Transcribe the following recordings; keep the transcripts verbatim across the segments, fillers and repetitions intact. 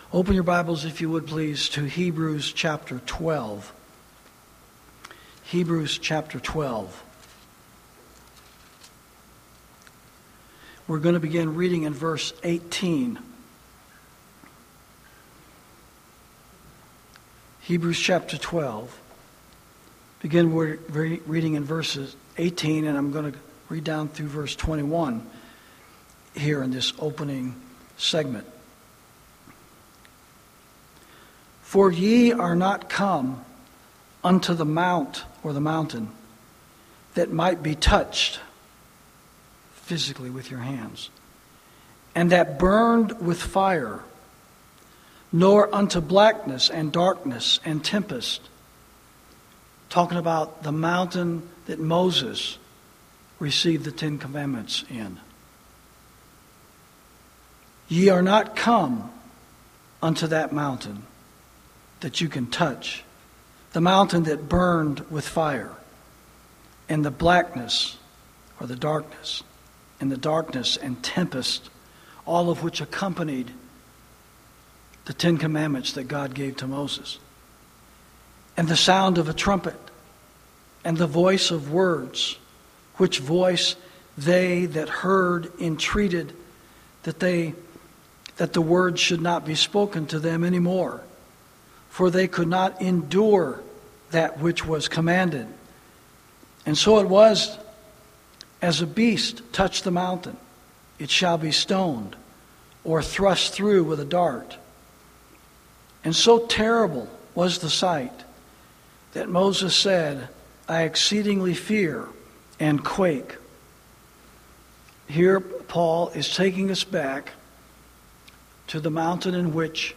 Open your Bibles, if you would please, to Hebrews chapter twelve. Hebrews chapter twelve. We're going to begin reading in verse eighteen. Hebrews chapter twelve. Begin reading in verses eighteen, and I'm going to read down through verse twenty-one here in this opening segment. For ye are not come unto the mount or the mountain that might be touched physically with your hands, and that burned with fire, nor unto blackness and darkness and tempest. Talking about the mountain that Moses received the Ten Commandments in. Ye are not come unto that mountain that you can touch, the mountain that burned with fire, and the blackness or the darkness, and the darkness and tempest, all of which accompanied the Ten Commandments that God gave to Moses. And the sound of a trumpet, and the voice of words, which voice they that heard entreated that they that the words should not be spoken to them any more, for they could not endure that which was commanded. And so it was, as a beast touched the mountain, it shall be stoned, or thrust through with a dart. And so terrible was the sight that Moses said, I exceedingly fear and quake. Here Paul is taking us back to the mountain in which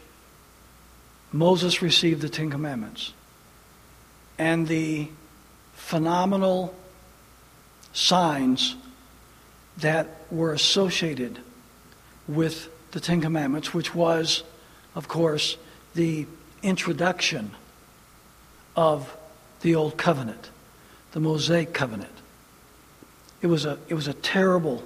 Moses received the Ten Commandments, and the phenomenal signs that were associated with the Ten Commandments, which was, of course, the introduction of the Old Covenant, the Mosaic Covenant. It was a, it was a terrible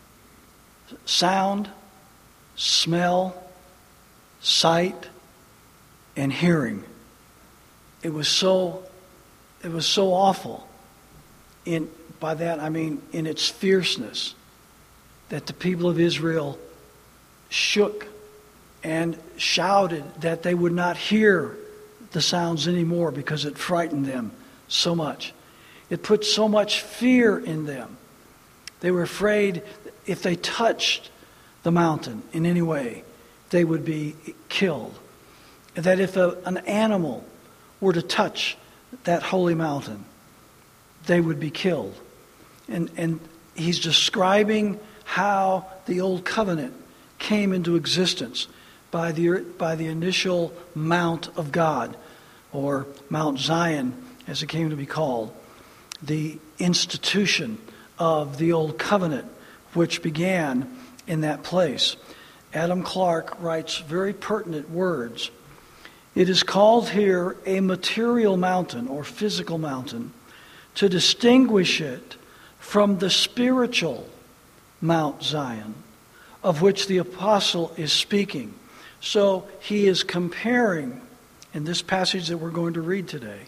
sound, smell, sight, and hearing. It was so, it was so awful. In by that I mean in its fierceness, that the people of Israel shook and shouted that they would not hear the sounds anymore because it frightened them so much. It put so much fear in them. They were afraid if they touched the mountain in any way, they would be killed. That if a, an animal were to touch that holy mountain, they would be killed. And, and he's describing how the Old Covenant came into existence by the, by the initial Mount of God, or Mount Zion, as it came to be called, the institution of the Old Covenant, which began in that place. Adam Clarke writes very pertinent words. It is called here a material mountain or physical mountain to distinguish it from the spiritual Mount Zion, of which the apostle is speaking. So he is comparing, in this passage that we're going to read today,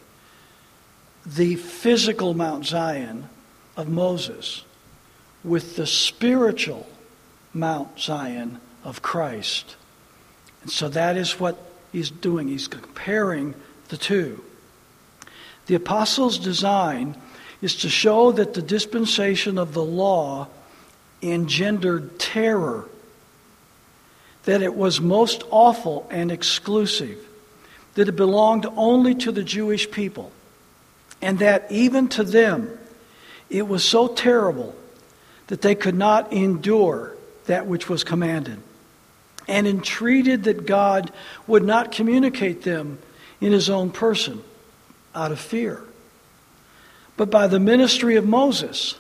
the physical Mount Zion of Moses with the spiritual Mount Zion of Christ. And so that is what he's doing. He's comparing the two. The apostle's design is to show that the dispensation of the law engendered terror, that it was most awful and exclusive, that it belonged only to the Jewish people, and that even to them it was so terrible that they could not endure that which was commanded, and entreated that God would not communicate them in his own person out of fear, but by the ministry of Moses.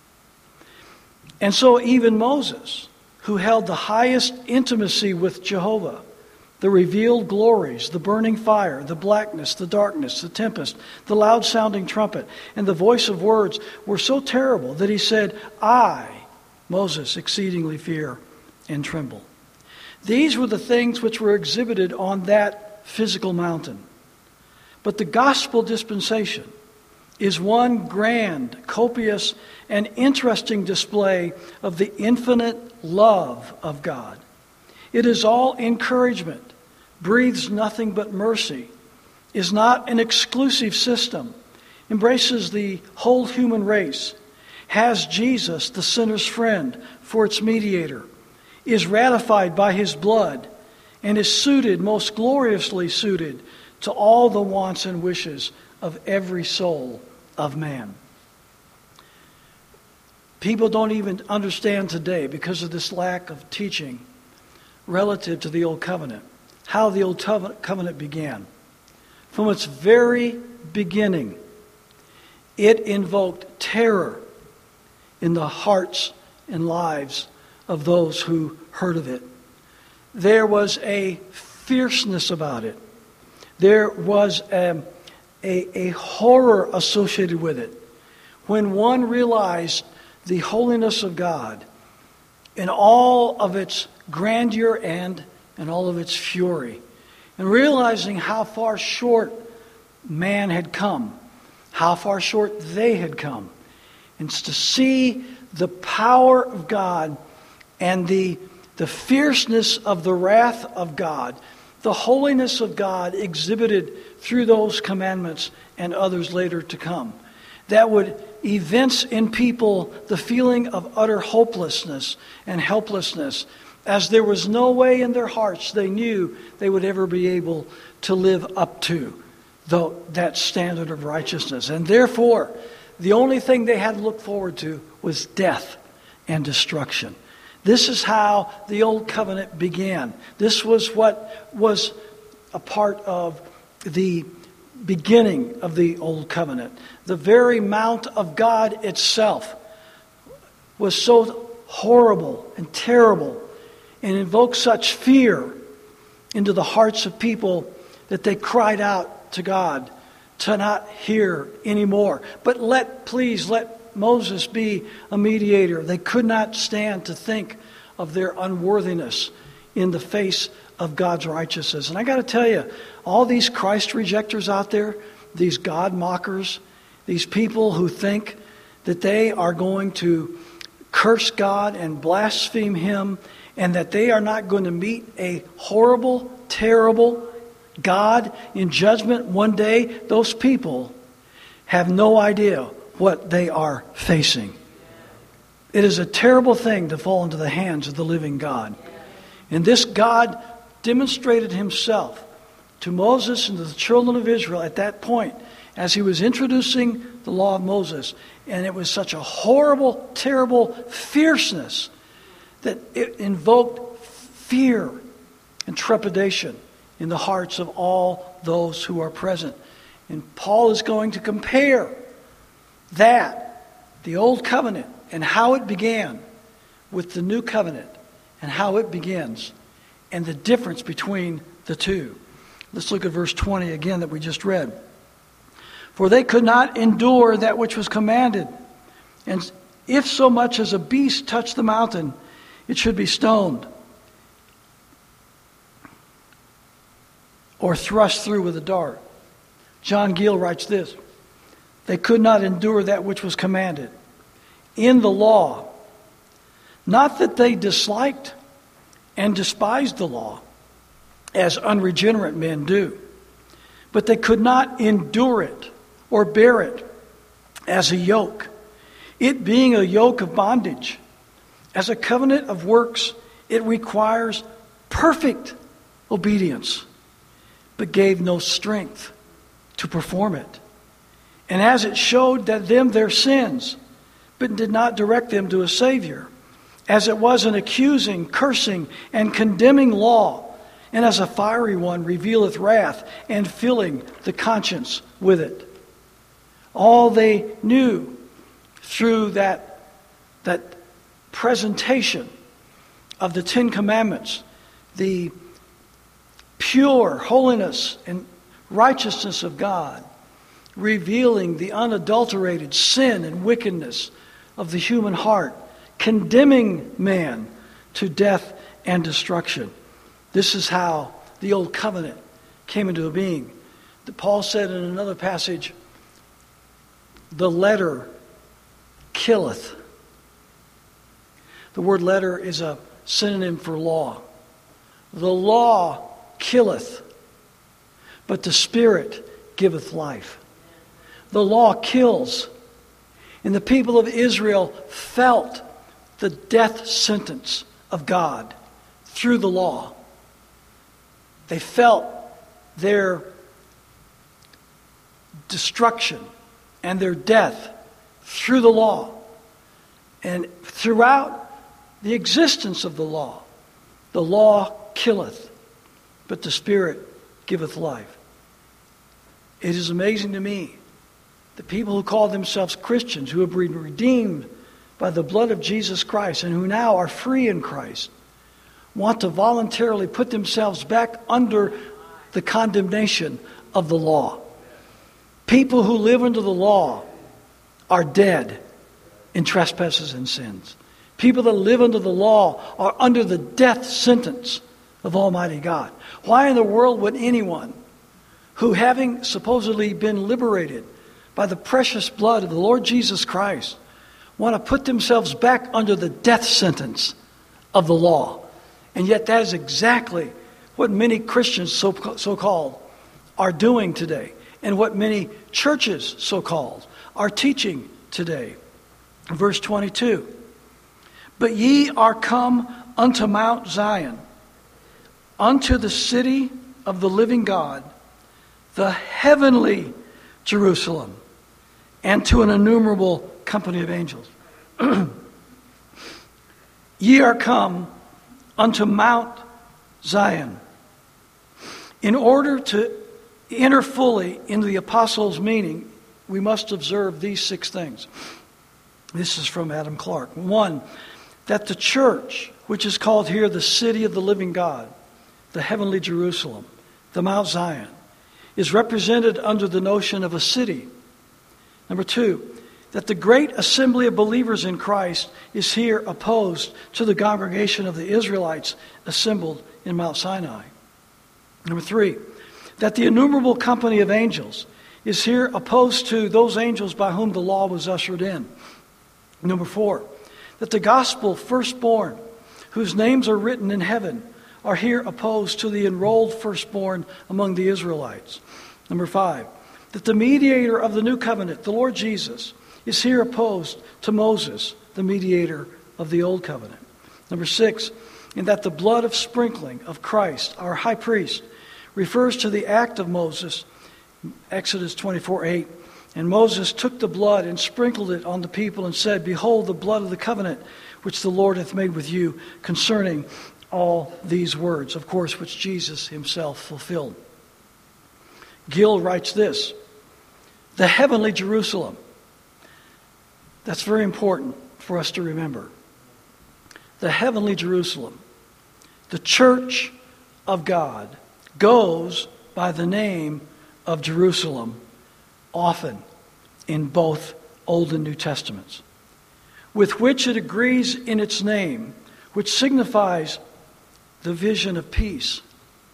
And so even Moses, who held the highest intimacy with Jehovah, the revealed glories, the burning fire, the blackness, the darkness, the tempest, the loud-sounding trumpet, and the voice of words were so terrible that he said, I, Moses, exceedingly fear and tremble. These were the things which were exhibited on that physical mountain. But the gospel dispensation is one grand, copious, and interesting display of the infinite love of God. It is all encouragement, breathes nothing but mercy, is not an exclusive system, embraces the whole human race, has Jesus, the sinner's friend, for its mediator, is ratified by his blood, and is suited, most gloriously suited, to all the wants and wishes of every soul of man. People don't even understand today, because of this lack of teaching relative to the Old Covenant, how the Old Covenant began. From its very beginning, it invoked terror in the hearts and lives of those who heard of it. There was a fierceness about it. There was a, a, a horror associated with it. When one realized the holiness of God in all of its grandeur and in all of its fury, and realizing how far short man had come, how far short they had come, and to see the power of God and the, the fierceness of the wrath of God, the holiness of God exhibited through those commandments and others later to come, that would evince in people the feeling of utter hopelessness and helplessness, as there was no way in their hearts they knew they would ever be able to live up to the, that standard of righteousness. And therefore, the only thing they had to look forward to was death and destruction. This is how the Old Covenant began. This was what was a part of the beginning of the Old Covenant. The very Mount of God itself was so horrible and terrible and invoked such fear into the hearts of people that they cried out to God to not hear anymore. But let, please, let Moses be a mediator. They could not stand to think of their unworthiness in the face of God's righteousness. And I got to tell you, all these Christ rejectors out there, these God mockers, these people who think that they are going to curse God and blaspheme Him, and that they are not going to meet a horrible, terrible God in judgment one day, those people have no idea what they are facing. It is a terrible thing to fall into the hands of the living God. And this God demonstrated Himself to Moses and to the children of Israel at that point as He was introducing the law of Moses. And it was such a horrible, terrible fierceness that it invoked fear and trepidation in the hearts of all those who are present. And Paul is going to compare that, the Old Covenant, and how it began, with the New Covenant and how it begins, and the difference between the two. Let's look at verse twenty again that we just read. For they could not endure that which was commanded, and if so much as a beast touched the mountain, it should be stoned or thrust through with a dart. John Gill writes this: they could not endure that which was commanded in the law. Not that they disliked and despised the law, as unregenerate men do, but they could not endure it or bear it as a yoke, it being a yoke of bondage. As a covenant of works, it requires perfect obedience, but gave no strength to perform it. And as it showed that them their sins, but did not direct them to a Savior, as it was an accusing, cursing, and condemning law, and as a fiery one revealeth wrath, and filling the conscience with it. All they knew through that, that presentation of the Ten Commandments, the pure holiness and righteousness of God, revealing the unadulterated sin and wickedness of the human heart, condemning man to death and destruction. This is how the old covenant came into being. Paul said in another passage, the letter killeth. The word letter is a synonym for law. The law killeth, but the Spirit giveth life. The law kills. And the people of Israel felt the death sentence of God through the law. They felt their destruction and their death through the law. And throughout the existence of the law, the law killeth, but the Spirit giveth life. It is amazing to me, the people who call themselves Christians, who have been redeemed by the blood of Jesus Christ and who now are free in Christ, want to voluntarily put themselves back under the condemnation of the law. People who live under the law are dead in trespasses and sins. People that live under the law are under the death sentence of Almighty God. Why in the world would anyone who, having supposedly been liberated by the precious blood of the Lord Jesus Christ, want to put themselves back under the death sentence of the law? And yet that is exactly what many Christians, so, so-called, are doing today, and what many churches, so-called, are teaching today. Verse twenty-two, but ye are come unto Mount Zion, unto the city of the living God, the heavenly Jerusalem, and to an innumerable company of angels. Ye are come unto Mount Zion. In order to enter fully into the apostles' meaning, we must observe these six things. This is from Adam Clark. One, that the church, which is called here the city of the living God, the heavenly Jerusalem, the Mount Zion, is represented under the notion of a city. Number two, that the great assembly of believers in Christ is here opposed to the congregation of the Israelites assembled in Mount Sinai. Number three, that the innumerable company of angels is here opposed to those angels by whom the law was ushered in. Number four, that the gospel firstborn, whose names are written in heaven, are here opposed to the enrolled firstborn among the Israelites. Number five, that the mediator of the new covenant, the Lord Jesus, is here opposed to Moses, the mediator of the old covenant. Number six, in that the blood of sprinkling of Christ, our high priest, refers to the act of Moses, Exodus twenty-four eight. And Moses took the blood and sprinkled it on the people and said, behold the blood of the covenant which the Lord hath made with you concerning all these words, of course, which Jesus himself fulfilled. Gill writes this, the heavenly Jerusalem. That's very important for us to remember. The heavenly Jerusalem, the church of God, goes by the name of Jerusalem often in both Old and New Testaments, with which it agrees in its name, which signifies the vision of peace,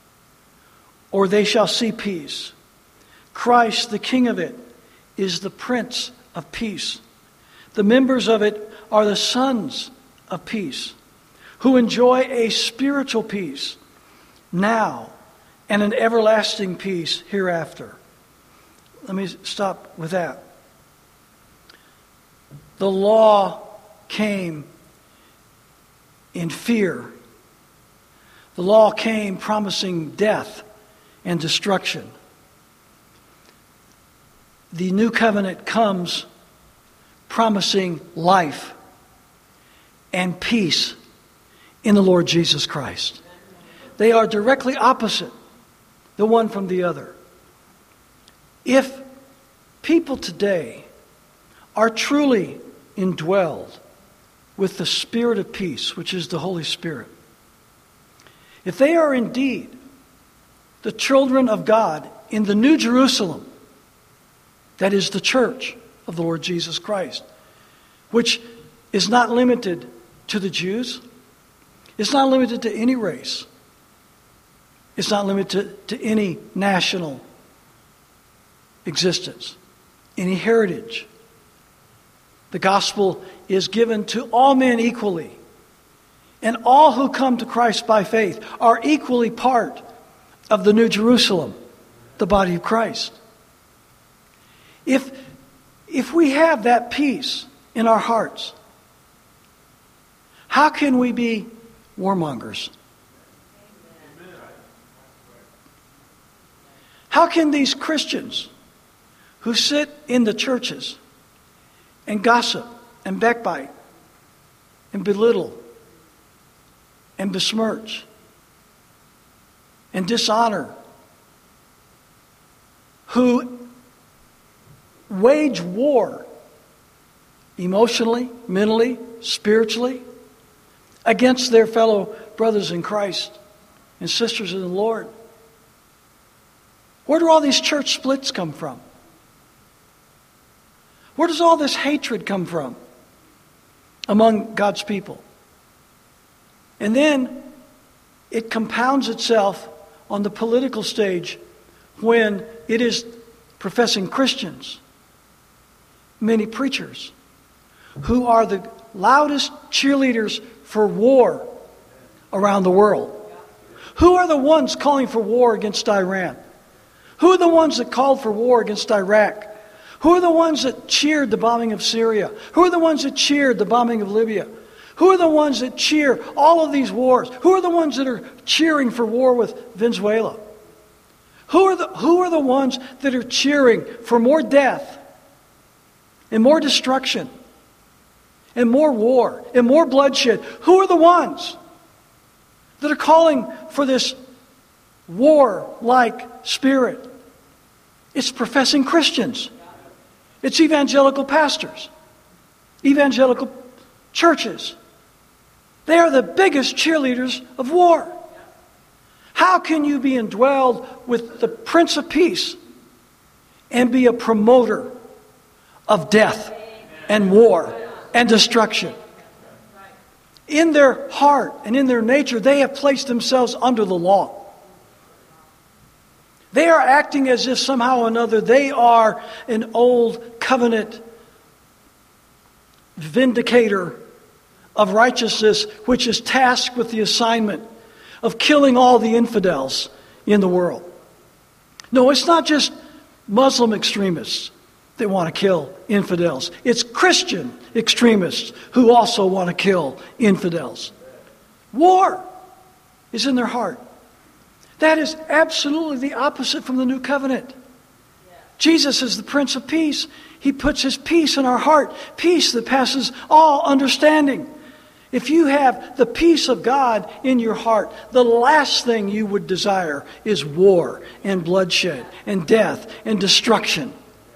or they shall see peace. Christ, the King of it, is the Prince of Peace. The members of it are the sons of peace, who enjoy a spiritual peace now and an everlasting peace hereafter. Let me stop with that. The law came in fear. The law came promising death and destruction. The new covenant comes promising life and peace in the Lord Jesus Christ. They are directly opposite, the one from the other. If people today are truly indwelled with the Spirit of peace, which is the Holy Spirit, if they are indeed the children of God in the New Jerusalem, that is the church of the Lord Jesus Christ, which is not limited to the Jews, it's not limited to any race, It's not limited to, to any national existence, any heritage. The gospel is given to all men equally. And all who come to Christ by faith are equally part of the New Jerusalem, the body of Christ. If, if we have that peace in our hearts, how can we be warmongers? How can these Christians who sit in the churches and gossip and backbite and belittle and besmirch and dishonor, who wage war emotionally, mentally, spiritually against their fellow brothers in Christ and sisters in the Lord? Where do all these church splits come from? Where does all this hatred come from among God's people? And then it compounds itself on the political stage when it is professing Christians, many preachers, who are the loudest cheerleaders for war around the world. Who are the ones calling for war against Iran? Who are the ones that called for war against Iraq? Who are the ones that cheered the bombing of Syria? Who are the ones that cheered the bombing of Libya? Who are the ones that cheer all of these wars? Who are the ones that are cheering for war with Venezuela? Who are the, who are the ones that are cheering for more death and more destruction and more war and more bloodshed? Who are the ones that are calling for this war-like spirit? It's professing Christians. It's evangelical pastors, evangelical churches. They are the biggest cheerleaders of war. How can you be indwelled with the Prince of Peace and be a promoter of death and war and destruction? In their heart and in their nature, they have placed themselves under the law. They are acting as if somehow or another they are an old covenant vindicator of righteousness, which is tasked with the assignment of killing all the infidels in the world. No, it's not just Muslim extremists that want to kill infidels. It's Christian extremists who also want to kill infidels. War is in their heart. That is absolutely the opposite from the new covenant. Jesus is the Prince of Peace. He puts His peace in our heart, peace that passes all understanding. If you have the peace of God in your heart, the last thing you would desire is war and bloodshed and death and destruction.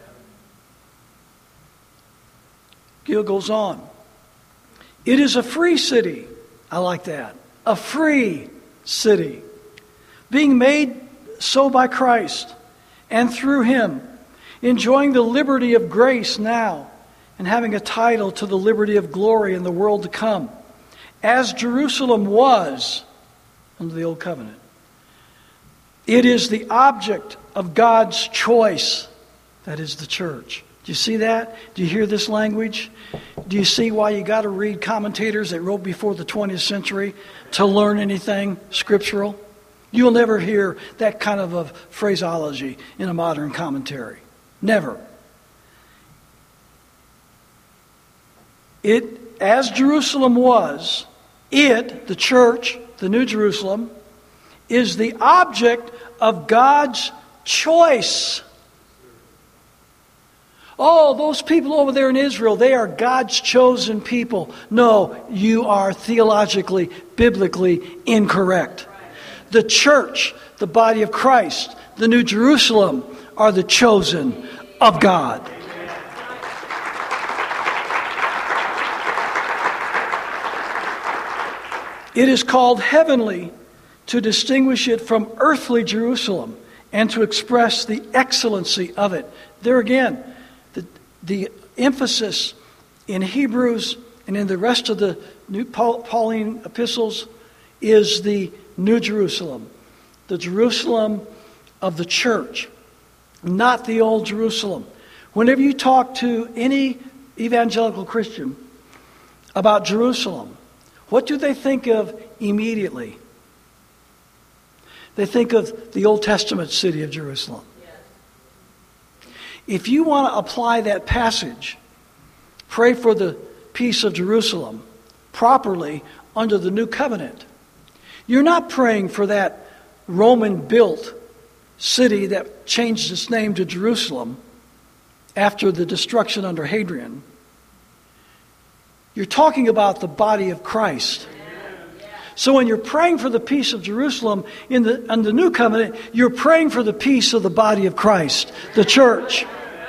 Gill goes on. It is a free city. I like that. A free city. Being made so by Christ and through Him, enjoying the liberty of grace now and having a title to the liberty of glory in the world to come, as Jerusalem was under the Old Covenant. It is the object of God's choice, that is the church. Do you see that? Do you hear this language? Do you see why you got to read commentators that wrote before the twentieth century to learn anything scriptural? You'll never hear that kind of a phraseology in a modern commentary. Never. It, as Jerusalem was, it, the church, the New Jerusalem, is the object of God's choice. Oh, those people over there in Israel, they are God's chosen people. No, you are theologically, biblically incorrect. The church, the body of Christ, the New Jerusalem, are the chosen of God. It is called heavenly to distinguish it from earthly Jerusalem and to express the excellency of it. There again, the, the emphasis in Hebrews and in the rest of the New Pauline epistles is the New Jerusalem, the Jerusalem of the church, not the old Jerusalem. Whenever you talk to any evangelical Christian about Jerusalem, what do they think of immediately? They think of the Old Testament city of Jerusalem. If you want to apply that passage, pray for the peace of Jerusalem, properly under the new covenant, you're not praying for that Roman-built city that changed its name to Jerusalem after the destruction under Hadrian. You're talking about the body of Christ. So when you're praying for the peace of Jerusalem in the, in the new covenant, you're praying for the peace of the body of Christ, the church.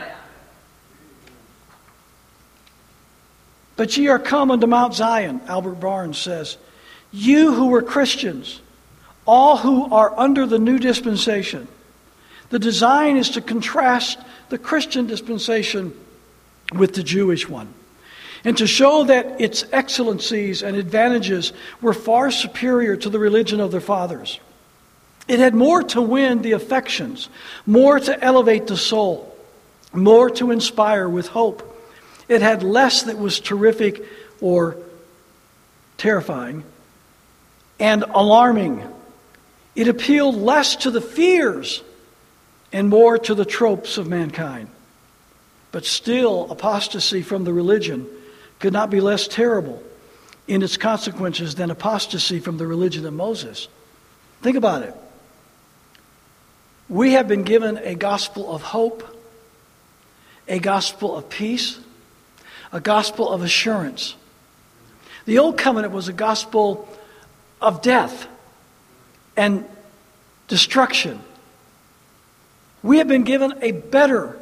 But ye are come unto Mount Zion, Albert Barnes says. You who were Christians, all who are under the new dispensation. The design is to contrast the Christian dispensation with the Jewish one, and to show that its excellencies and advantages were far superior to the religion of their fathers. It had more to win the affections, more to elevate the soul, more to inspire with hope. It had less that was terrific or terrifying and alarming. It appealed less to the fears and more to the tropes of mankind. But still, apostasy from the religion could not be less terrible in its consequences than apostasy from the religion of Moses. Think about it. We have been given a gospel of hope, a gospel of peace, a gospel of assurance. The old covenant was a gospel of death and destruction. We have been given a better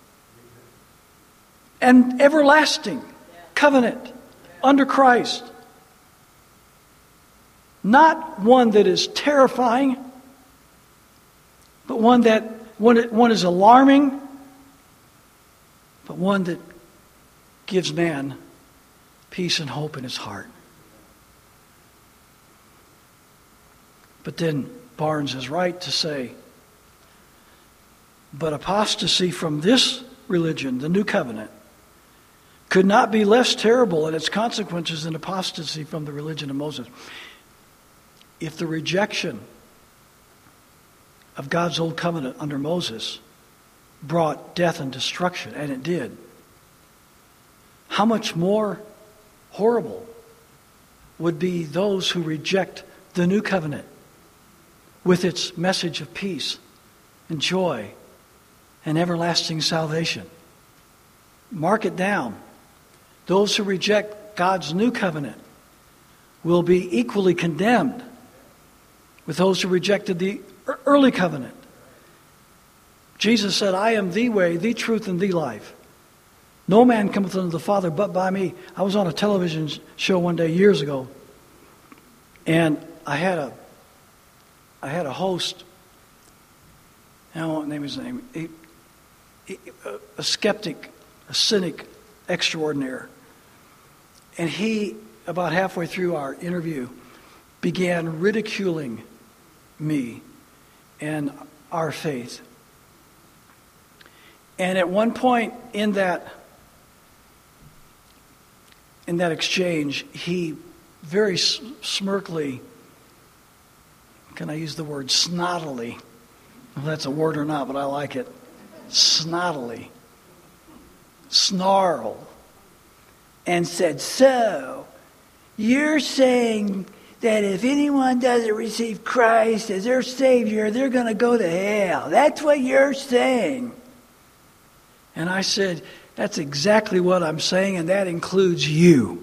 and everlasting covenant under Christ. Not one that is terrifying, but one that one, one is alarming, but one that gives man peace and hope in his heart. But then Barnes is right to say, but apostasy from this religion, the new covenant, could not be less terrible in its consequences than apostasy from the religion of Moses. If the rejection of God's old covenant under Moses brought death and destruction, and it did, how much more horrible would be those who reject the new covenant with its message of peace and joy and everlasting salvation. Mark it down. Those who reject God's new covenant will be equally condemned with those who rejected the early covenant. Jesus said, I am the way, the truth, and the life. No man cometh unto the Father but by me. I was on a television show one day years ago, and I had a I had a host, I don't want to name his name, he, he, a skeptic, a cynic extraordinaire. And he, about halfway through our interview, began ridiculing me and our faith. And at one point in that in that exchange, he very smirkily, can I use the word snottily? If that's a word or not, but I like it. Snottily. Snarled. And said, so, you're saying that if anyone doesn't receive Christ as their Savior, they're going to go to hell. That's what you're saying. And I said, that's exactly what I'm saying, and that includes you.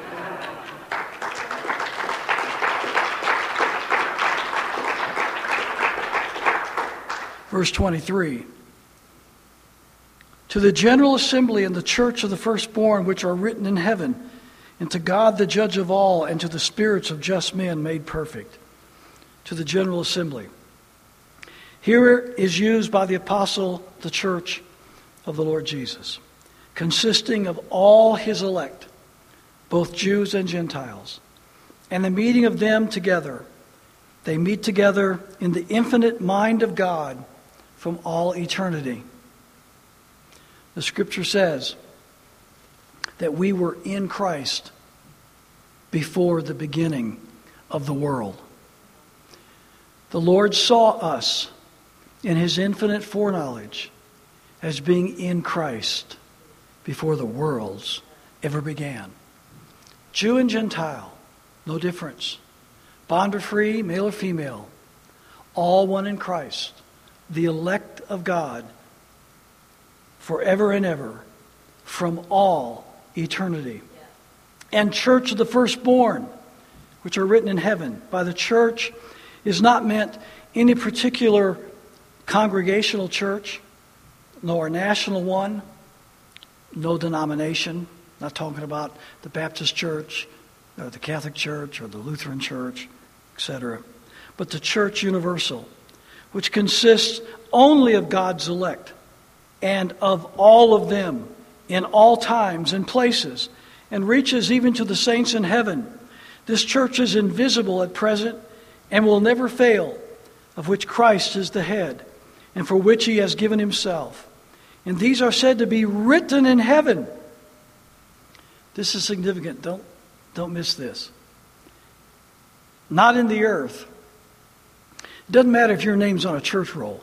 Verse twenty-three. To the general assembly and the church of the firstborn which are written in heaven, and to God the judge of all, and to the spirits of just men made perfect. To the general assembly. Here is used by the apostle the church of the Lord Jesus, consisting of all his elect, both Jews and Gentiles, and the meeting of them together They meet together in the infinite mind of God from all eternity. The Scripture says that we were in Christ before the beginning of the world. The Lord saw us in His infinite foreknowledge as being in Christ before the worlds ever began. Jew and Gentile, no difference. Bond or free, male or female, all one in Christ, the elect of God, forever and ever, from all eternity. And church of the firstborn, which are written in heaven. By the church is not meant any particular congregational church, nor a national one, no denomination. Not talking about the Baptist church, or the Catholic church, or the Lutheran church, et cetera. But the church universal, which consists only of God's elect, and of all of them in all times and places, and reaches even to the saints in heaven. This church is invisible at present and will never fail, of which Christ is the head, and for which He has given Himself. And these are said to be written in heaven. This is significant. Don't, don't miss this. Not in the earth. It doesn't matter if your name's on a church roll.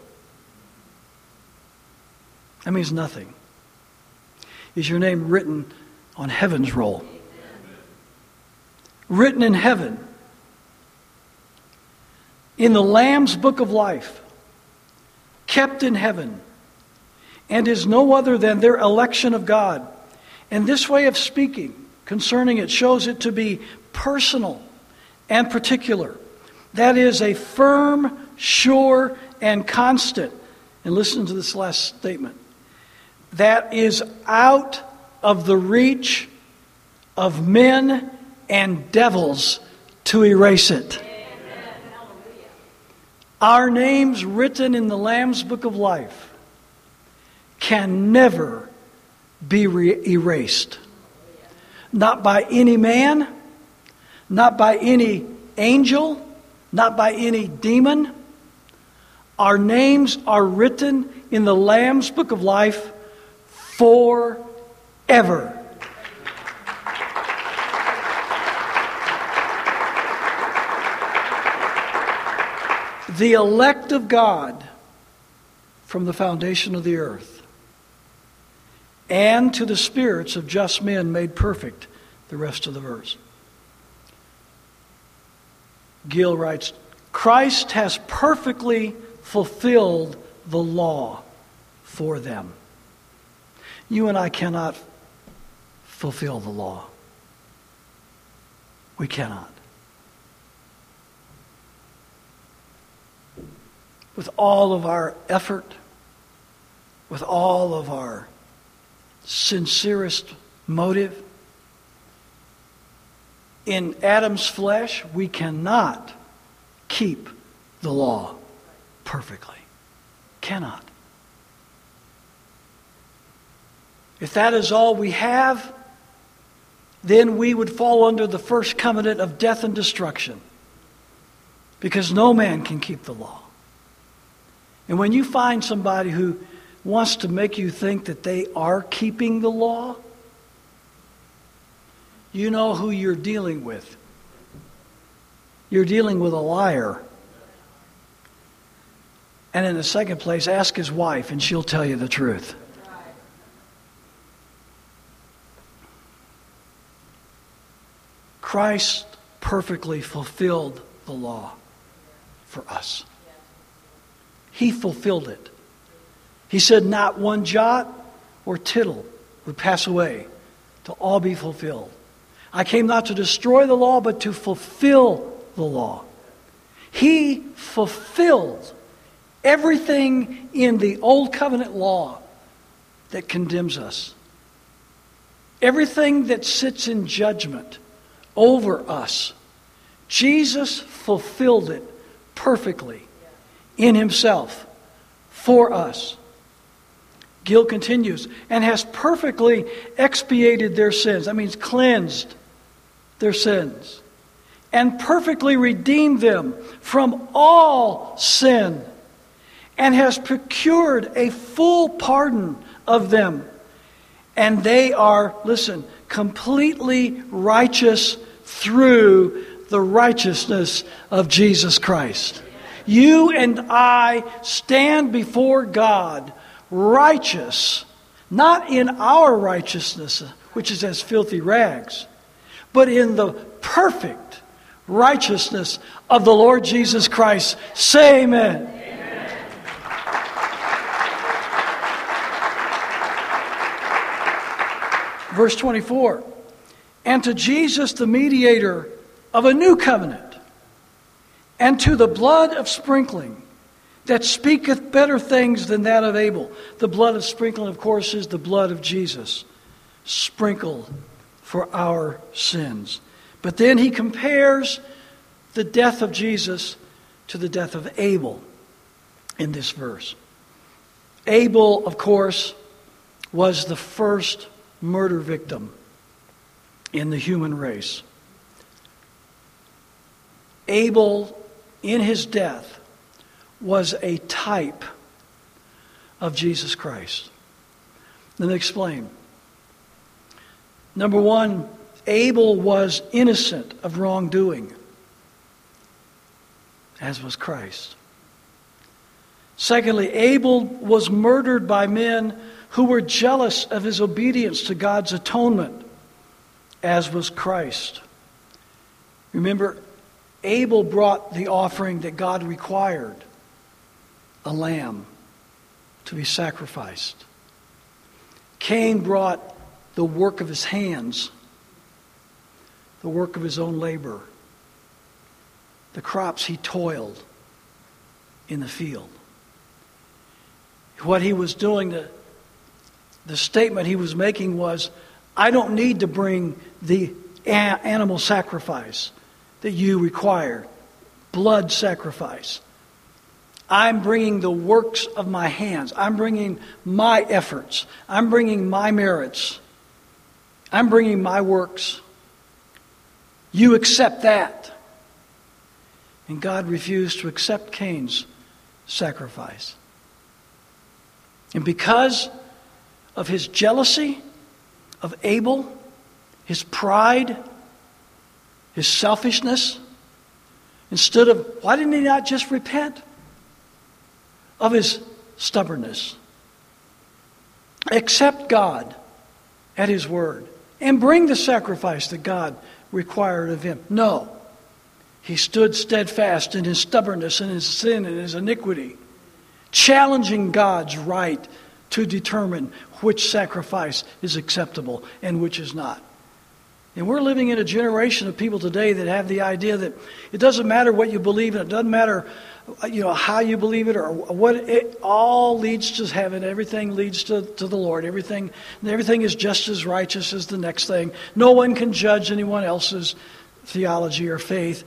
That means nothing. Is your name written on heaven's roll? Written in heaven. In the Lamb's book of life. Kept in heaven. And is no other than their election of God. And this way of speaking concerning it shows it to be personal and particular. That is a firm, sure, and constant. And listen to this last statement. That is out of the reach of men and devils to erase it. Our names written in the Lamb's book of life can never be re- erased. Not by any man, not by any angel, not by any demon. Our names are written in the Lamb's book of life forever. The elect of God from the foundation of the earth, and to the spirits of just men made perfect, the rest of the verse. Gill writes, Christ has perfectly fulfilled the law for them. You and I cannot fulfill the law. We cannot. With all of our effort, with all of our sincerest motive, in Adam's flesh, we cannot keep the law perfectly. Cannot. If that is all we have, then we would fall under the first covenant of death and destruction. Because no man can keep the law. And when you find somebody who wants to make you think that they are keeping the law, you know who you're dealing with. You're dealing with a liar. And in the second place, ask his wife and she'll tell you the truth. Christ perfectly fulfilled the law for us. He fulfilled it. He said not one jot or tittle would pass away till all be fulfilled. I came not to destroy the law, but to fulfill the law. He fulfilled everything in the old covenant law that condemns us. Everything that sits in judgment over us. Jesus fulfilled it perfectly in Himself for us. Gill continues, and has perfectly expiated their sins. That means cleansed their sins. and perfectly redeemed them from all sin, and has procured a full pardon of them. And they are, listen, completely righteous through the righteousness of Jesus Christ. You and I stand before God righteous, not in our righteousness, which is as filthy rags, but in the perfect righteousness of the Lord Jesus Christ. Say amen. Amen. Verse twenty-four. And to Jesus, the mediator of a new covenant, and to the blood of sprinkling, that speaketh better things than that of Abel. The blood of sprinkling, of course, is the blood of Jesus, sprinkled for our sins. But then he compares the death of Jesus to the death of Abel in this verse. Abel, of course, was the first murder victim in the human race. Abel, in his death, was a type of Jesus Christ. Let me explain. Number one, Abel was innocent of wrongdoing, as was Christ. Secondly, Abel was murdered by men who were jealous of his obedience to God's atonement, as was Christ. Remember, Abel brought the offering that God required, a lamb to be sacrificed. Cain brought the work of his hands, the work of his own labor, the crops he toiled in the field. What he was doing, the, the statement he was making was, I don't need to bring the a- animal sacrifice that you require, blood sacrifice. I'm bringing the works of my hands. I'm bringing my efforts. I'm bringing my merits. I'm bringing my works. You accept that. And God refused to accept Cain's sacrifice. And because of his jealousy of Abel, his pride, his selfishness, instead of, why didn't he not just repent of his stubbornness? Accept God at his word and bring the sacrifice that God required of him. No. He stood steadfast in his stubbornness and his sin and his iniquity, challenging God's right to determine which sacrifice is acceptable and which is not. And we're living in a generation of people today that have the idea that it doesn't matter what you believe in, it doesn't matter, you know, how you believe it or what, it all leads to heaven. Everything leads to, to the Lord. Everything, everything is just as righteous as the next thing. No one can judge anyone else's theology or faith.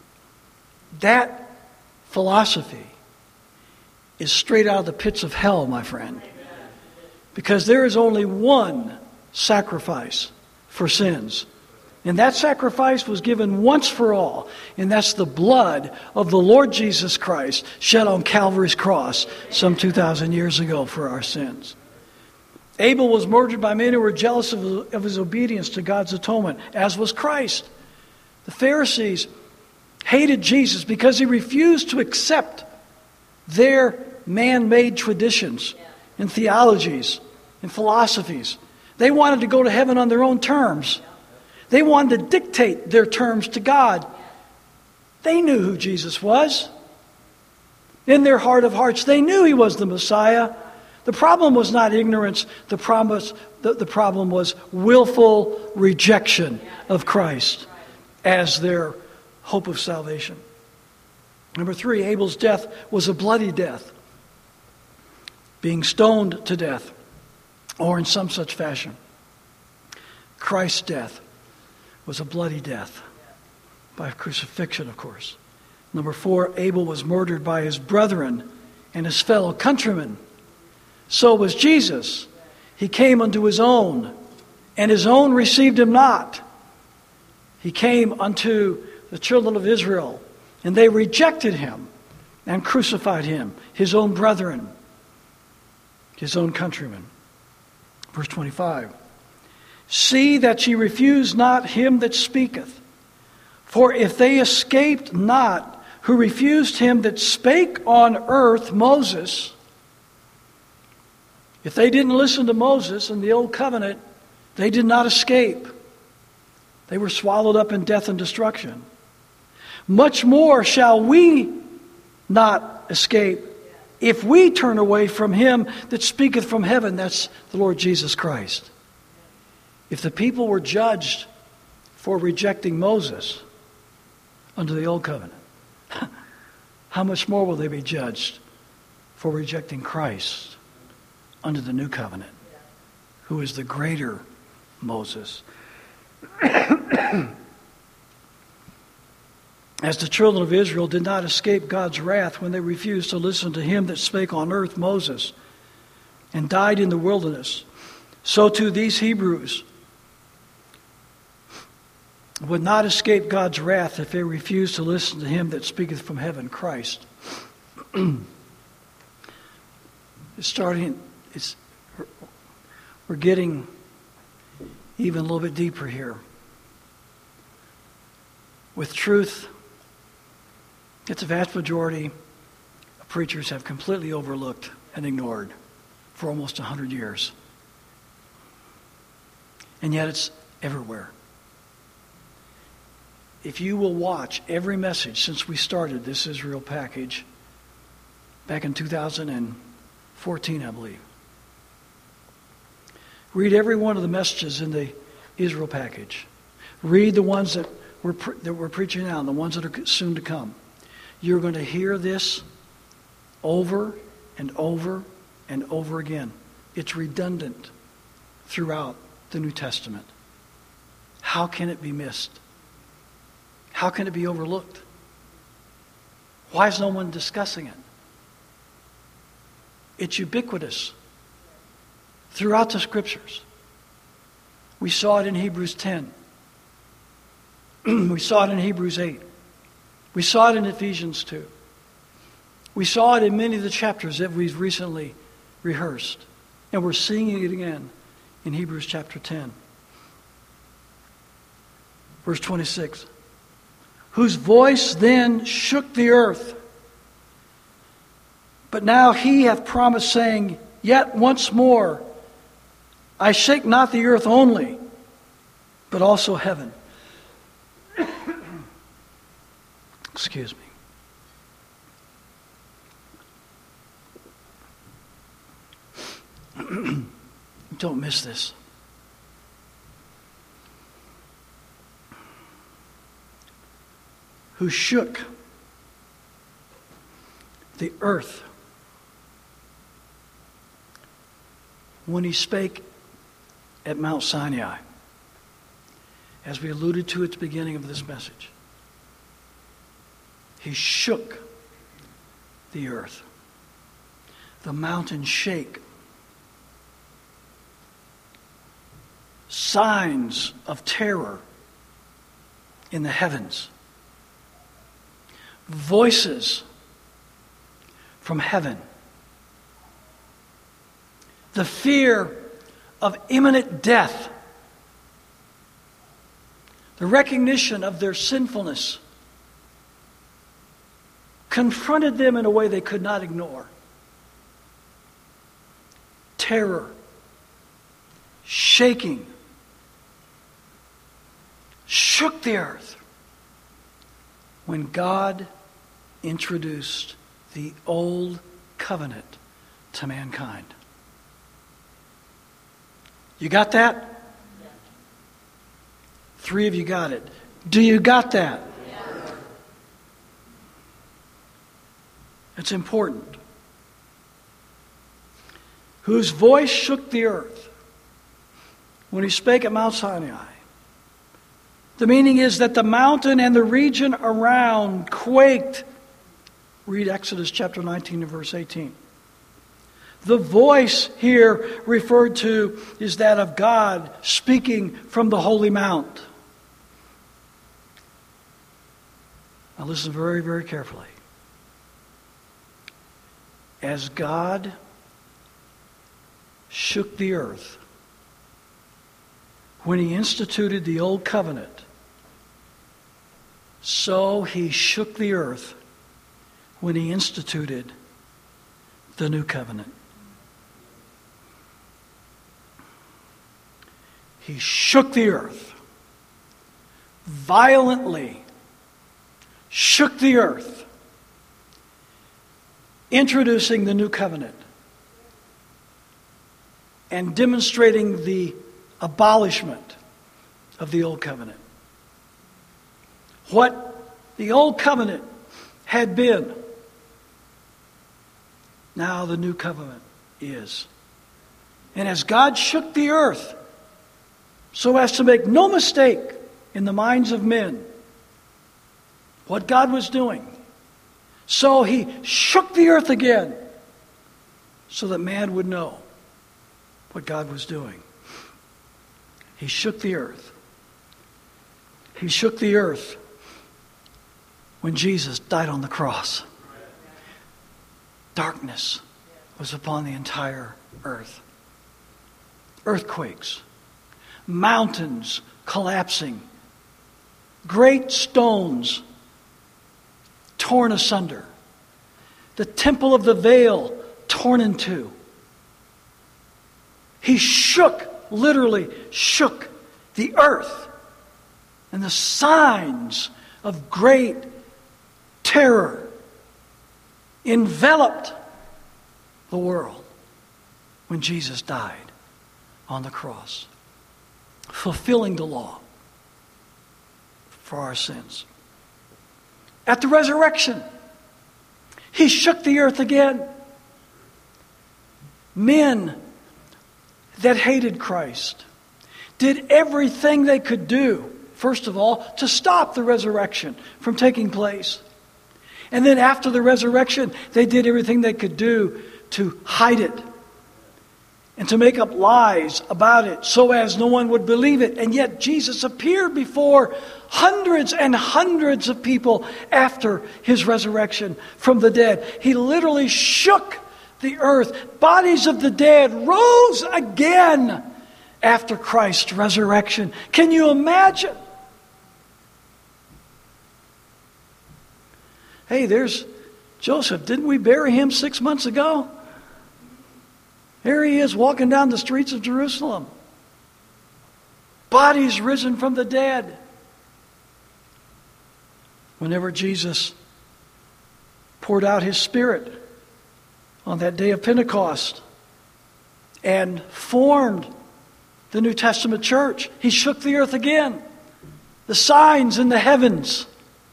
That philosophy is straight out of the pits of hell, my friend. Because there is only one sacrifice for sins. And that sacrifice was given once for all. And that's the blood of the Lord Jesus Christ shed on Calvary's cross some two thousand years ago for our sins. Abel was murdered by men who were jealous of, of his obedience to God's atonement, as was Christ. The Pharisees hated Jesus because he refused to accept their man-made traditions and theologies and philosophies. They wanted to go to heaven on their own terms. They wanted to dictate their terms to God. They knew who Jesus was. In their heart of hearts, they knew he was the Messiah. The problem was not ignorance. The, promise, the, the problem was willful rejection of Christ as their hope of salvation. Number three, Abel's death was a bloody death, being stoned to death, or in some such fashion. Christ's death was a bloody death, by crucifixion, of course. Number four, Abel was murdered by his brethren and his fellow countrymen. So was Jesus. He came unto his own, and his own received him not. He came unto the children of Israel, and they rejected him and crucified him, his own brethren, his own countrymen. Verse twenty-five. See that ye refuse not him that speaketh. For if they escaped not who refused him that spake on earth, Moses, if they didn't listen to Moses in the old covenant, they did not escape. They were swallowed up in death and destruction. Much more shall we not escape if we turn away from him that speaketh from heaven. That's the Lord Jesus Christ. If the people were judged for rejecting Moses under the old covenant, how much more will they be judged for rejecting Christ under the new covenant, who is the greater Moses? As the children of Israel did not escape God's wrath when they refused to listen to him that spake on earth, Moses, and died in the wilderness, so too these Hebrews would not escape God's wrath if they refused to listen to him that speaketh from heaven, Christ. It's starting, it's, we're getting even a little bit deeper here. With truth, it's a vast majority of preachers have completely overlooked and ignored for almost a hundred years. And yet it's everywhere. If you will watch every message since we started this Israel package back in two thousand fourteen, I believe. Read every one of the messages in the Israel package. Read the ones that we're, pre- that we're preaching now and the ones that are soon to come. You're going to hear this over and over and over again. It's redundant throughout the New Testament. How can it be missed? How can it be overlooked? Why is no one discussing it? It's ubiquitous throughout the Scriptures. We saw it in Hebrews ten. We saw it in Hebrews eight. We saw it in Ephesians two. We saw it in many of the chapters that we've recently rehearsed. And we're seeing it again in Hebrews chapter ten. Verse twenty-six. Whose voice then shook the earth. But now he hath promised, saying, Yet once more, I shake not the earth only, but also heaven. Excuse me. Don't miss this. Who shook the earth when he spake at Mount Sinai, as we alluded to at the beginning of this message. He shook the earth. The mountains shake. Signs of terror in the heavens. Voices from heaven. The fear of imminent death. The recognition of their sinfulness confronted them in a way they could not ignore. Terror, shaking, shook the earth when God introduced the old covenant to mankind. You got that? Yeah. Three of you got it. Do you got that? Yeah. It's important. Whose voice shook the earth when he spake at Mount Sinai. The meaning is that the mountain and the region around quaked. Read Exodus chapter nineteen and verse eighteen. The voice here referred to is that of God speaking from the holy mount. Now listen very, very carefully. As God shook the earth when he instituted the old covenant, so he shook the earth when he instituted the new covenant. He shook the earth, violently shook the earth, introducing the new covenant and demonstrating the abolishment of the old covenant. What the old covenant had been, now the new covenant is. And as God shook the earth so as to make no mistake in the minds of men what God was doing, so he shook the earth again so that man would know what God was doing. He shook the earth. He shook the earth when Jesus died on the cross. Darkness was upon the entire earth. Earthquakes, mountains collapsing, great stones torn asunder, the temple of the veil torn in two. He shook, literally shook the earth, and the signs of great terror enveloped the world when Jesus died on the cross, fulfilling the law for our sins. At the resurrection, he shook the earth again. Men that hated Christ did everything they could do, first of all, to stop the resurrection from taking place. And then after the resurrection, they did everything they could do to hide it and to make up lies about it so as no one would believe it. And yet Jesus appeared before hundreds and hundreds of people after his resurrection from the dead. He literally shook the earth. Bodies of the dead rose again after Christ's resurrection. Can you imagine? Hey, there's Joseph. Didn't we bury him six months ago? Here he is walking down the streets of Jerusalem. Bodies risen from the dead. Whenever Jesus poured out his Spirit on that day of Pentecost and formed the New Testament church, he shook the earth again. The signs in the heavens.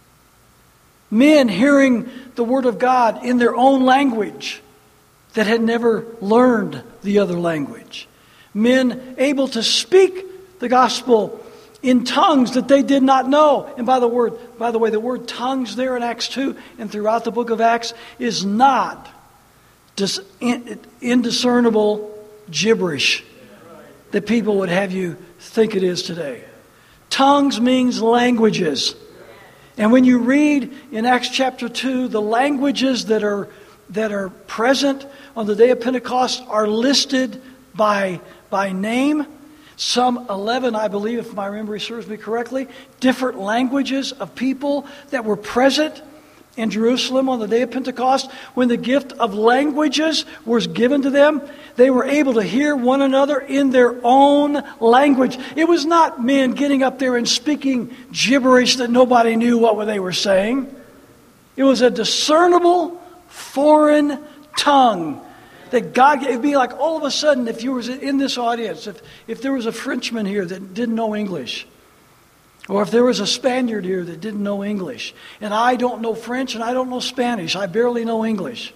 Men hearing the Word of God in their own language that had never learned the other language. Men able to speak the gospel in tongues that they did not know. And by the word, by the way, the word tongues there in Acts two and throughout the book of Acts is not dis- indiscernible gibberish that people would have you think it is today. Tongues means languages. And when you read in Acts chapter two, the languages that are that are present on the day of Pentecost are listed by, by name. Some eleven, I believe, if my memory serves me correctly, different languages of people that were present in Jerusalem on the day of Pentecost. When the gift of languages was given to them, they were able to hear one another in their own language. It was not men getting up there and speaking gibberish that nobody knew what they were saying. It was a discernible foreign tongue that God gave. It'd be like all of a sudden, if you were in this audience, if, if there was a Frenchman here that didn't know English, or if there was a Spaniard here that didn't know English, and I don't know French and I don't know Spanish, I barely know English.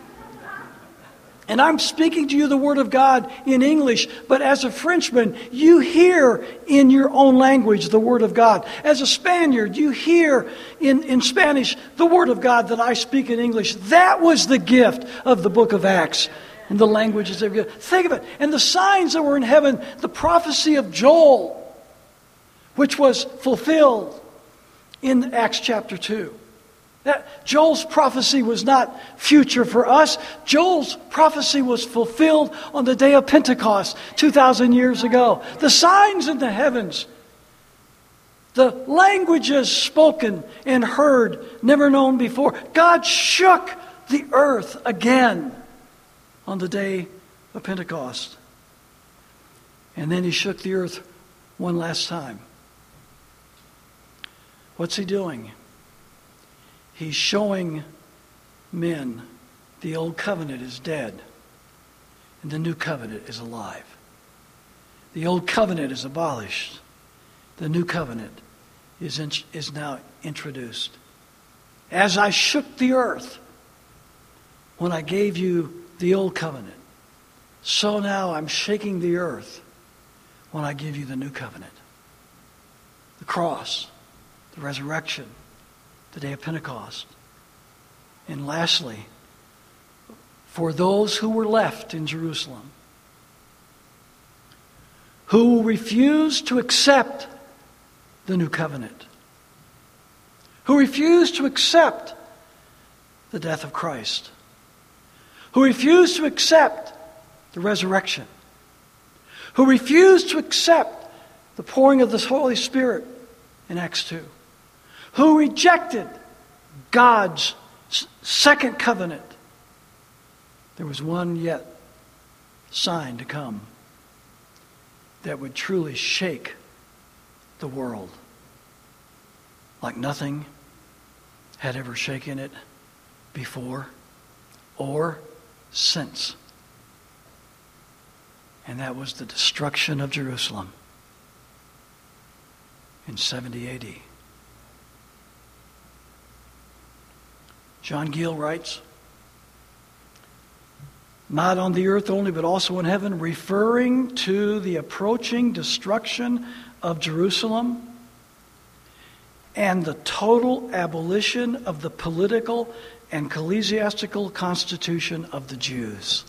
And I'm speaking to you the Word of God in English, but as a Frenchman, you hear in your own language the Word of God. As a Spaniard, you hear in, in Spanish the Word of God that I speak in English. That was the gift of the book of Acts and the languages they've given. Think of it. And the signs that were in heaven, the prophecy of Joel, which was fulfilled in Acts chapter two. That Joel's prophecy was not future for us. Joel's prophecy was fulfilled on the day of Pentecost two thousand years ago. The signs in the heavens, the languages spoken and heard, never known before. God shook the earth again on the day of Pentecost. And then he shook the earth one last time. What's he doing? He's showing men the old covenant is dead and the new covenant is alive. The old covenant is abolished. The new covenant is, in, is now introduced. As I shook the earth when I gave you the old covenant, so now I'm shaking the earth when I give you the new covenant. The cross, the resurrection, the day of Pentecost. And lastly, for those who were left in Jerusalem, who refused to accept the new covenant, who refused to accept the death of Christ, who refused to accept the resurrection, who refused to accept the pouring of the Holy Spirit in Acts two, who rejected God's second covenant. There was one yet sign to come that would truly shake the world like nothing had ever shaken it before or since. And that was the destruction of Jerusalem in seventy A D. John Gill writes, not on the earth only, but also in heaven, referring to the approaching destruction of Jerusalem and the total abolition of the political and ecclesiastical constitution of the Jews.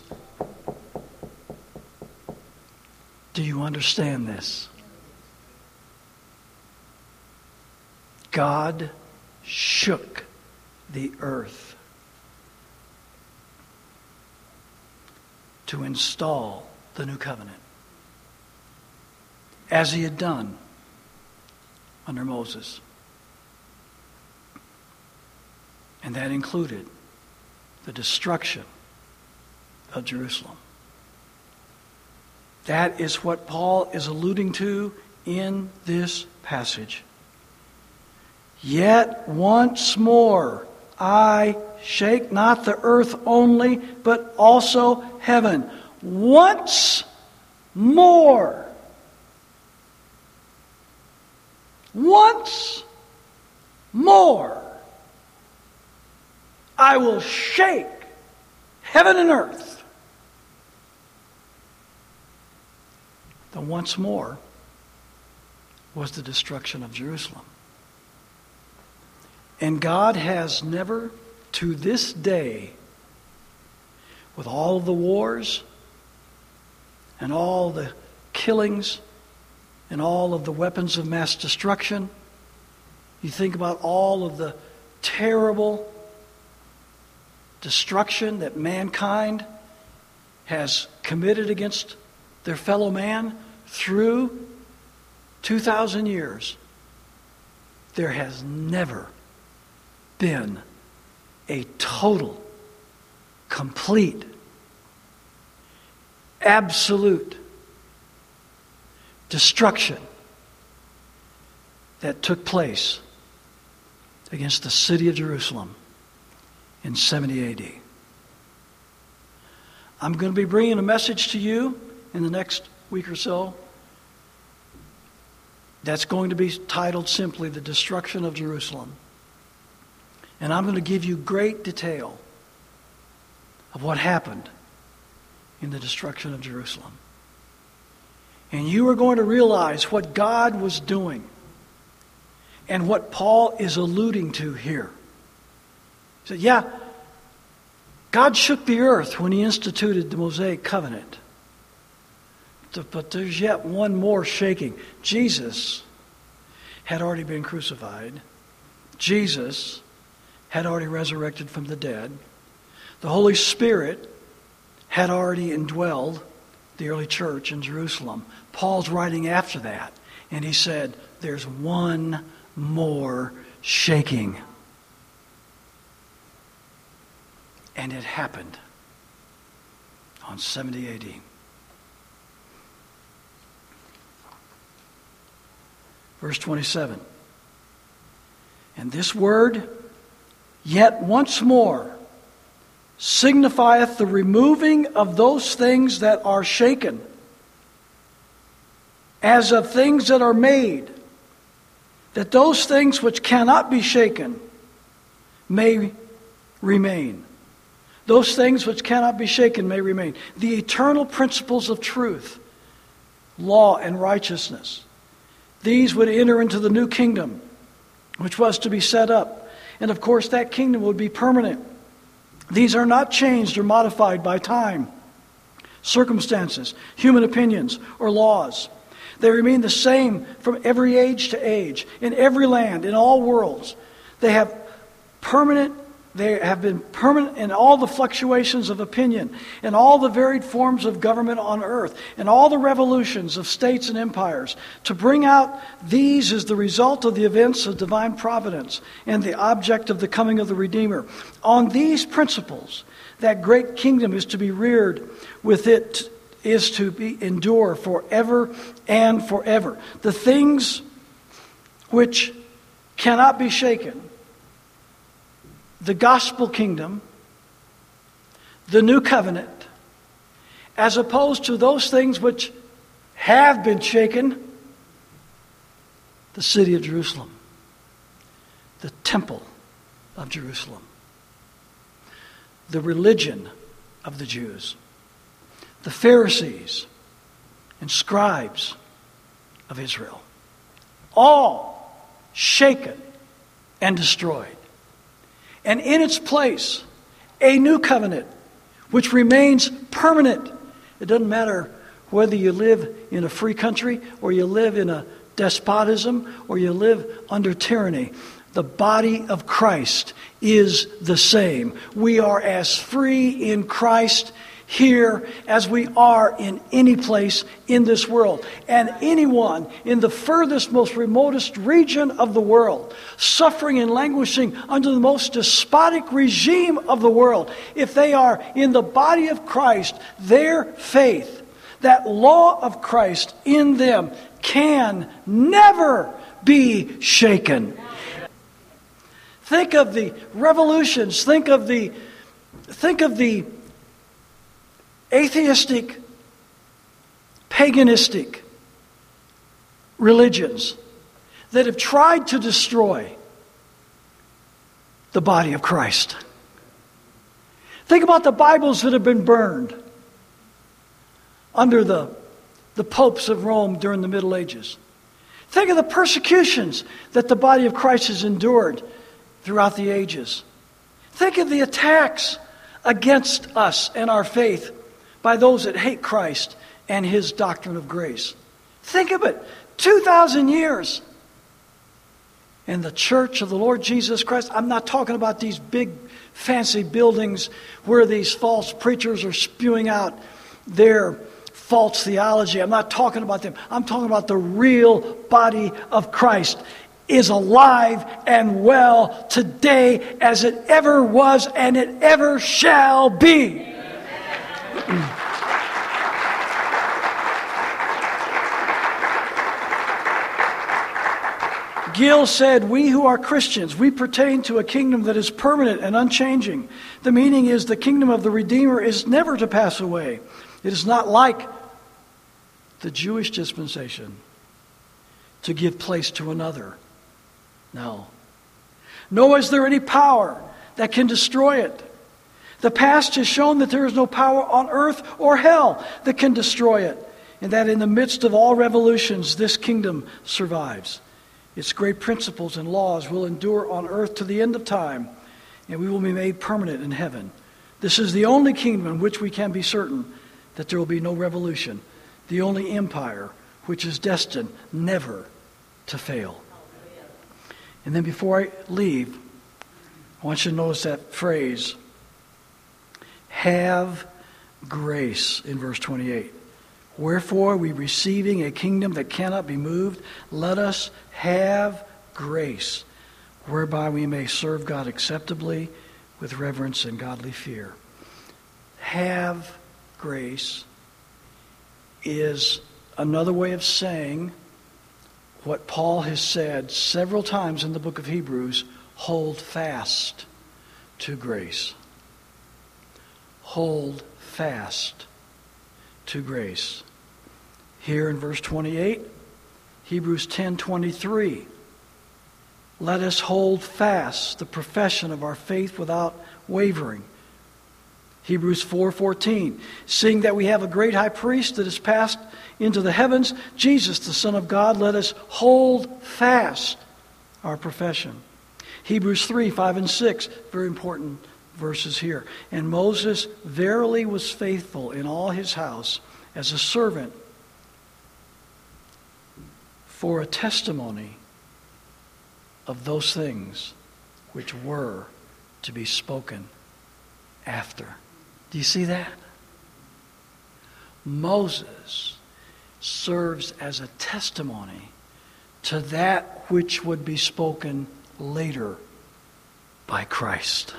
Do you understand this? God shook the earth to install the new covenant, as he had done under Moses. And that included the destruction of Jerusalem. That is what Paul is alluding to in this passage. Yet once more I shake not the earth only, but also heaven. Once more. Once more. I will shake heaven and earth. The once more was the destruction of Jerusalem. And God has never, to this day, with all of the wars and all the killings and all of the weapons of mass destruction, you think about all of the terrible destruction that mankind has committed against their fellow man through two thousand years. There has never been a total, complete, absolute destruction that took place against the city of Jerusalem in seventy A D. I'm going to be bringing a message to you in the next week or so that's going to be titled simply The Destruction of Jerusalem. And I'm going to give you great detail of what happened in the destruction of Jerusalem. And you are going to realize what God was doing and what Paul is alluding to here. He said, yeah, God shook the earth when he instituted the Mosaic covenant. But there's yet one more shaking. Jesus had already been crucified. Jesus had already resurrected from the dead. The Holy Spirit had already indwelled the early church in Jerusalem. Paul's writing after that, and he said, there's one more shaking. And it happened on seventy A D. Verse twenty-seven. And this word, yet once more, signifieth the removing of those things that are shaken, as of things that are made, that those things which cannot be shaken may remain. Those things which cannot be shaken may remain. The eternal principles of truth, law, and righteousness. These would enter into the new kingdom, which was to be set up. And of course, that kingdom would be permanent. These are not changed or modified by time, circumstances, human opinions, or laws. They remain the same from every age to age, in every land, in all worlds. They have permanent, they have been permanent in all the fluctuations of opinion, in all the varied forms of government on earth, in all the revolutions of states and empires. To bring out these is the result of the events of divine providence and the object of the coming of the Redeemer. On these principles, that great kingdom is to be reared, with it is to be endure forever and forever. The things which cannot be shaken, the gospel kingdom, the new covenant, as opposed to those things which have been shaken, the city of Jerusalem, the temple of Jerusalem, the religion of the Jews, the Pharisees and scribes of Israel, all shaken and destroyed. And in its place, a new covenant, which remains permanent. It doesn't matter whether you live in a free country or you live in a despotism or you live under tyranny. The body of Christ is the same. We are as free in Christ here as we are in any place in this world. And anyone in the furthest, most remotest region of the world, suffering and languishing under the most despotic regime of the world, if they are in the body of Christ, their faith, that law of Christ in them, can never be shaken. Think of the revolutions, think of the think of the atheistic, paganistic religions that have tried to destroy the body of Christ. Think about the Bibles that have been burned under the, the popes of Rome during the Middle Ages. Think of the persecutions that the body of Christ has endured throughout the ages. Think of the attacks against us and our faith by those that hate Christ and His doctrine of grace. Think of it. two thousand years. And the church of the Lord Jesus Christ, I'm not talking about these big fancy buildings where these false preachers are spewing out their false theology. I'm not talking about them. I'm talking about the real body of Christ is alive and well today as it ever was and it ever shall be. Gill said, we who are Christians, we pertain to a kingdom that is permanent and unchanging. The meaning is the kingdom of the Redeemer is never to pass away. It is not like the Jewish dispensation to give place to another. No. Nor is there any power that can destroy it. The past has shown that there is no power on earth or hell that can destroy it, and that in the midst of all revolutions, this kingdom survives. Its great principles and laws will endure on earth to the end of time, and we will be made permanent in heaven. This is the only kingdom in which we can be certain that there will be no revolution, the only empire which is destined never to fail. And then before I leave, I want you to notice that phrase, have grace, in verse twenty-eight. Wherefore, we receiving a kingdom that cannot be moved, let us have grace, whereby we may serve God acceptably with reverence and godly fear. Have grace is another way of saying what Paul has said several times in the book of Hebrews, hold fast to grace. Hold fast to grace. Here in verse twenty-eight, Hebrews ten twenty-three. Let us hold fast the profession of our faith without wavering. Hebrews four fourteen. Seeing that we have a great high priest that has passed into the heavens, Jesus, the Son of God, let us hold fast our profession. Hebrews three five and six. Very important verses here. And Moses verily was faithful in all his house as a servant for a testimony of those things which were to be spoken after. Do you see that? Moses serves as a testimony to that which would be spoken later by Christ.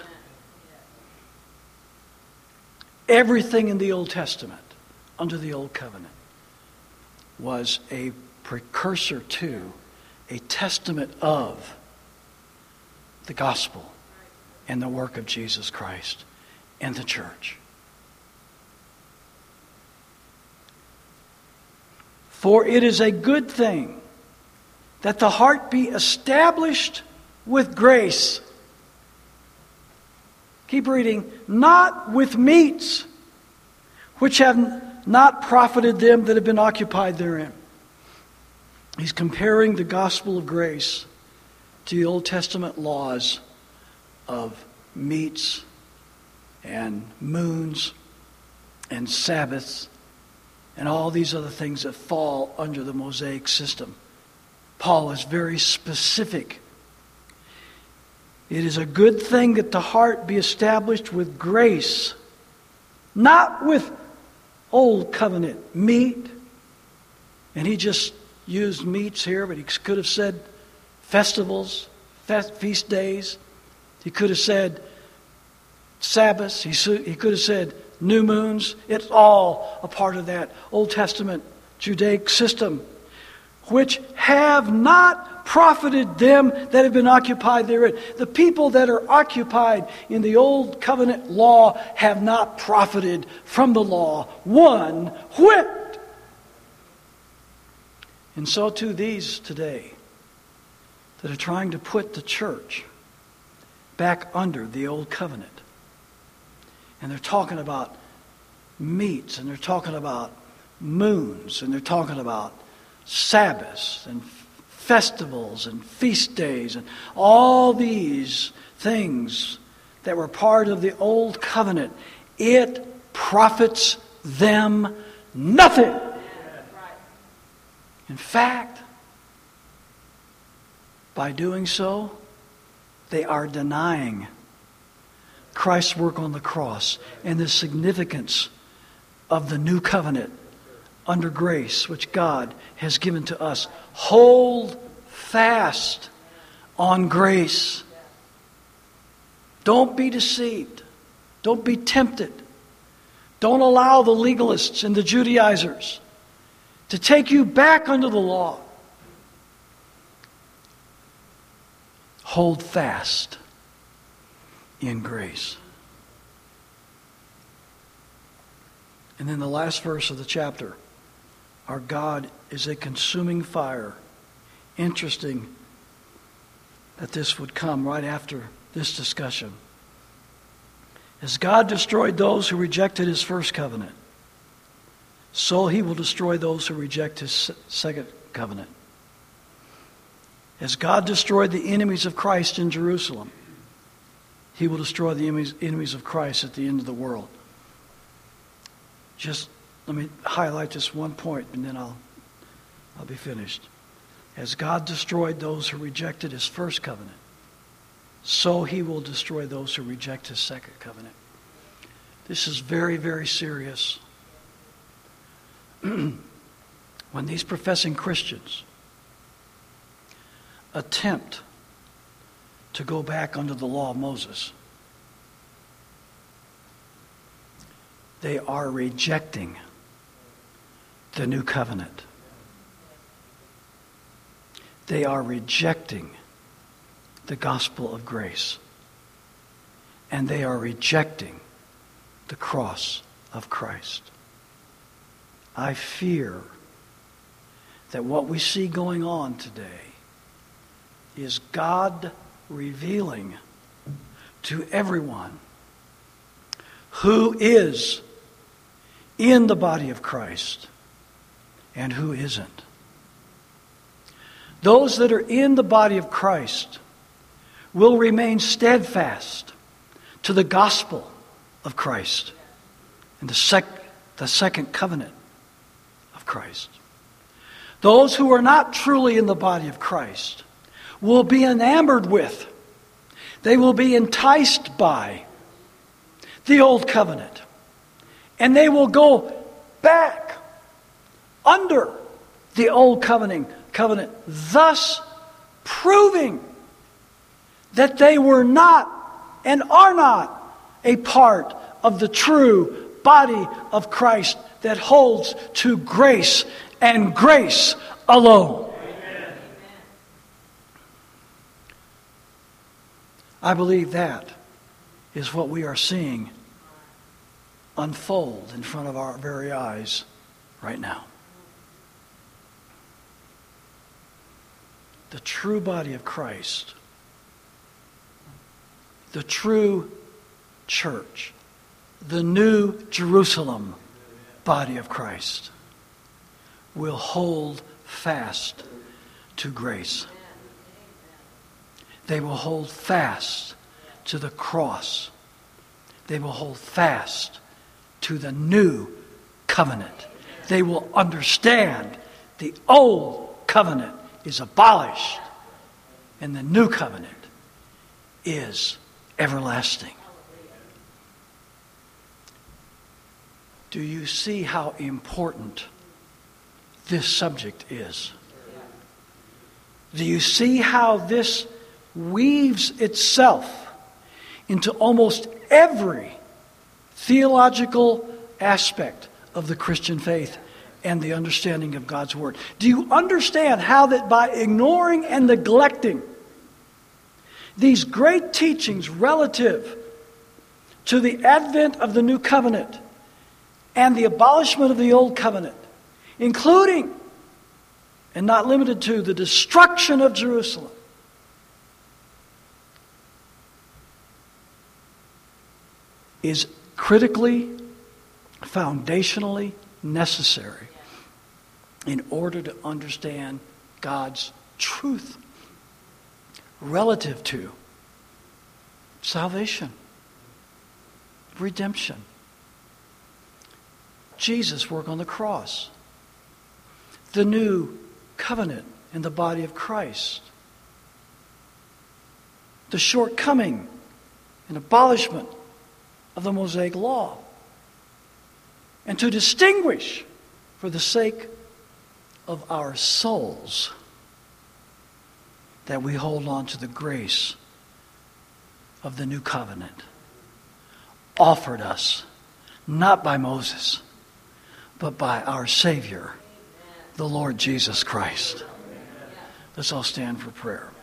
Everything in the Old Testament, under the Old Covenant, was a precursor to, a testament of the gospel and the work of Jesus Christ and the church. For it is a good thing that the heart be established with grace. Keep reading. Not with meats, which have not profited them that have been occupied therein. He's comparing the gospel of grace to the Old Testament laws of meats and moons and Sabbaths and all these other things that fall under the Mosaic system. Paul is very specific. It is a good thing that the heart be established with grace, not with Old Covenant meat. And he just used meats here, but he could have said festivals, feast days. He could have said Sabbaths. He could have said new moons. It's all a part of that Old Testament Judaic system, which have not profited them that have been occupied therein. The people that are occupied in the Old Covenant law have not profited from the law one whit. And so too these today that are trying to put the church back under the Old Covenant. And they're talking about meats, and they're talking about moons, and they're talking about Sabbaths and festivals and feast days and all these things that were part of the Old Covenant. It profits them nothing. In fact, by doing so, they are denying Christ's work on the cross and the significance of the new covenant under grace, which God has given to us. Hold fast on grace. Don't be deceived. Don't be tempted. Don't allow the legalists and the Judaizers to take you back under the law. Hold fast in grace. And then the last verse of the chapter. Our God is a consuming fire. Interesting that this would come right after this discussion. As God destroyed those who rejected His first covenant, so He will destroy those who reject His second covenant. As God destroyed the enemies of Christ in Jerusalem, He will destroy the enemies of Christ at the end of the world. Just let me highlight just one point, and then I'll, I'll be finished. As God destroyed those who rejected His first covenant, so he will destroy those who reject his second covenant. This is very, very serious. When these professing Christians attempt to go back under the law of Moses, they are rejecting the new covenant. They are rejecting the gospel of grace. And they are rejecting the cross of Christ. I fear that what we see going on today is God revealing to everyone who is in the body of Christ and who isn't. Those that are in the body of Christ will remain steadfast to the gospel of Christ and the, sec- the second covenant of Christ. Those who are not truly in the body of Christ will be enamored with, they will be enticed by the old covenant. And they will go back under the old covenant, covenant, thus proving that they were not and are not a part of the true body of Christ that holds to grace and grace alone. Amen. I believe that is what we are seeing unfold in front of our very eyes right now. The true body of Christ, the true church, the new Jerusalem body of Christ will hold fast to grace. They will hold fast to the cross. They will hold fast to the new covenant. They will understand the old covenant is abolished and the new covenant is everlasting. Do you see how important this subject is? Do you see how this weaves itself into almost every theological aspect of the Christian faith and the understanding of God's Word? Do you understand how that by ignoring and neglecting these great teachings relative to the advent of the new covenant and the abolishment of the old covenant, including and not limited to the destruction of Jerusalem, is critically, foundationally necessary in order to understand God's truth relative to salvation, redemption, Jesus' work on the cross, the new covenant in the body of Christ, the shortcoming and abolishment of the Mosaic law, and to distinguish for the sake of our souls that we hold on to the grace of the new covenant offered us not by Moses, but by our Savior, the Lord Jesus Christ. Let's all stand for prayer.